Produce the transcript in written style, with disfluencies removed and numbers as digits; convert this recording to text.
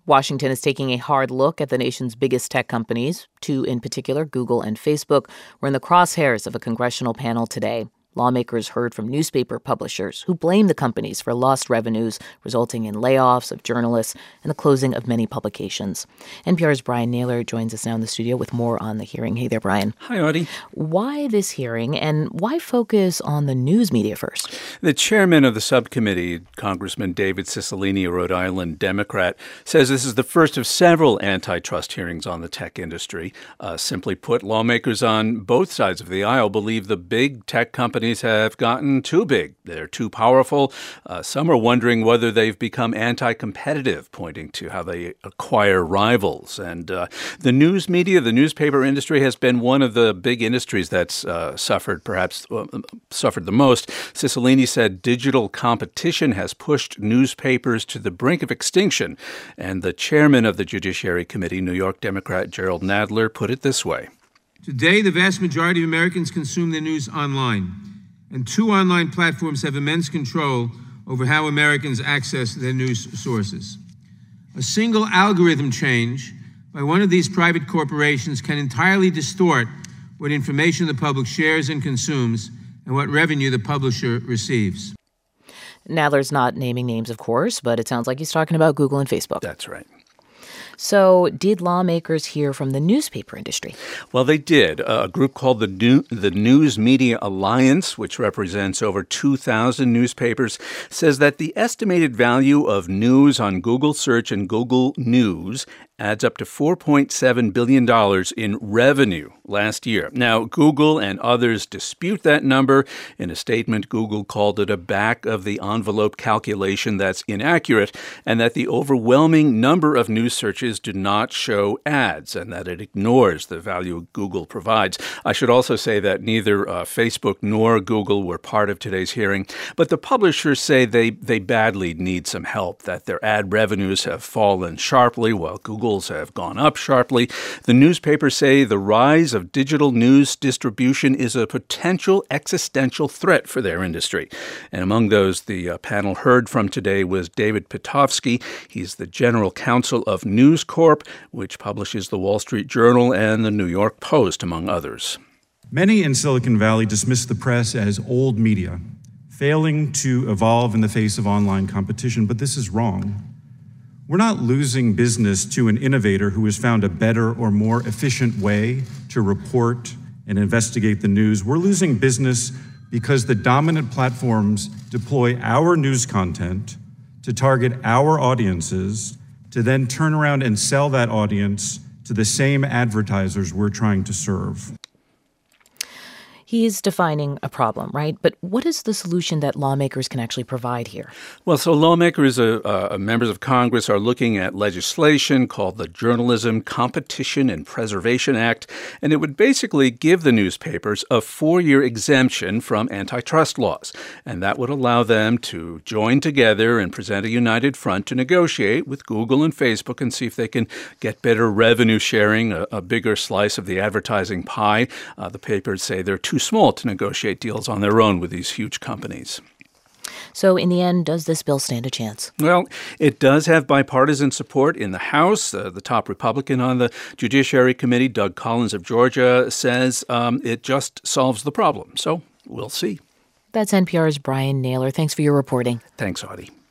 Washington is taking a hard look at the nation's biggest tech companies. Two in particular, Google and Facebook, were in the crosshairs of a congressional panel today. Lawmakers heard from newspaper publishers who blame the companies for lost revenues, resulting in layoffs of journalists and the closing of many publications. NPR's Brian Naylor joins us now in the studio with more on the hearing. Hey there, Brian. Hi, Audie. Why this hearing, and why focus on the news media first? The chairman of the subcommittee, Congressman David Cicilline, a Rhode Island Democrat, says this is the first of several antitrust hearings on the tech industry. Simply put, lawmakers on both sides of the aisle believe the big tech companies have gotten too big. They're too powerful. Some are wondering whether they've become anti-competitive, pointing to how they acquire rivals. And the news media, the newspaper industry, has been one of the big industries that's suffered the most. Cicilline said digital competition has pushed newspapers to the brink of extinction. And the chairman of the Judiciary Committee, New York Democrat Jerrold Nadler, put it this way. Today, the vast majority of Americans consume their news online. And two online platforms have immense control over how Americans access their news sources. A single algorithm change by one of these private corporations can entirely distort what information the public shares and consumes and what revenue the publisher receives. Nadler's not naming names, of course, but it sounds like he's talking about Google and Facebook. That's right. So did lawmakers hear from the newspaper industry? Well, they did. A group called the News Media Alliance, which represents over 2,000 newspapers, says that the estimated value of news on Google Search and Google News adds up to $4.7 billion in revenue last year. Now, Google and others dispute that number. In a statement, Google called it a back-of-the-envelope calculation that's inaccurate and that the overwhelming number of news searches do not show ads and that it ignores the value Google provides. I should also say that neither Facebook nor Google were part of today's hearing, but the publishers say they badly need some help, that their ad revenues have fallen sharply while Google's have gone up sharply. The newspapers say the rise of digital news distribution is a potential existential threat for their industry. And among those the panel heard from today was David Pitofsky. He's the general counsel of News Corp, which publishes the Wall Street Journal and the New York Post, among others. Many in Silicon Valley dismiss the press as old media, failing to evolve in the face of online competition, but this is wrong. We're not losing business to an innovator who has found a better or more efficient way to report and investigate the news. We're losing business because the dominant platforms deploy our news content to target our audiences, to then turn around and sell that audience to the same advertisers we're trying to serve. He's defining a problem, right? But what is the solution that lawmakers can actually provide here? Well, so lawmakers, members of Congress, are looking at legislation called the Journalism Competition and Preservation Act, and it would basically give the newspapers a 4-year exemption from antitrust laws, and that would allow them to join together and present a united front to negotiate with Google and Facebook and see if they can get better revenue sharing, a bigger slice of the advertising pie. The papers say they're too small to negotiate deals on their own with these huge companies. So in the end, does this bill stand a chance? Well, it does have bipartisan support in the House. The top Republican on the Judiciary Committee, Doug Collins of Georgia, says it just solves the problem. So we'll see. That's NPR's Brian Naylor. Thanks for your reporting. Thanks, Audie.